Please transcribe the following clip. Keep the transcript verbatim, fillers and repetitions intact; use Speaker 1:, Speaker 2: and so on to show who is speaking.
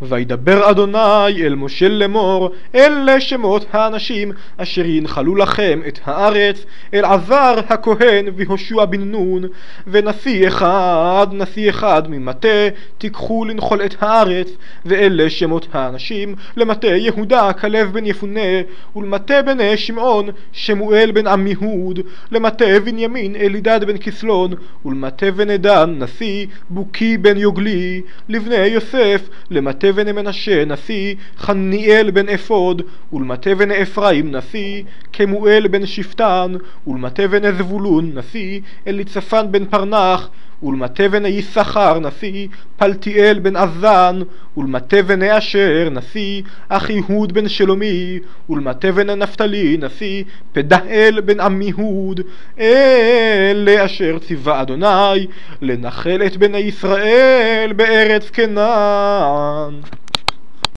Speaker 1: וידבר אדוני אל משה לאמור, אלה שמות האנשים אשר ינחלו לכם את הארץ, אלעזר הכהן ויהושע בן נון, ונשיא אחד, נשיא אחד ממטה תיקחו לנחול את הארץ. ואלה שמות האנשים למטה יהודה כלב בן יפונה, ולמטה בני שמעון שמואל בן עמיהוד, למטה בנימין אלידד בן כסלון, ולמטה בני דן נשיא בוקי בן יוגלי, לבני יוסף למטה בני מנשה נשיא חניאל בן אפוד, ולמטה בני אפרים נשיא כמואל בן שפטן, ולמטה בני זבולון נשיא אליצפן בן פרנח, ולמטה בני יששכר נשיא פלטיאל בן עזן, ולמטה בני אשר נשיא אחיהוד בן שלומי, ולמטה בני נפתלי נשיא פדהאל בן עמיהוד. אלה אשר ציווה אדוני לנחל את בני ישראל בארץ כנען.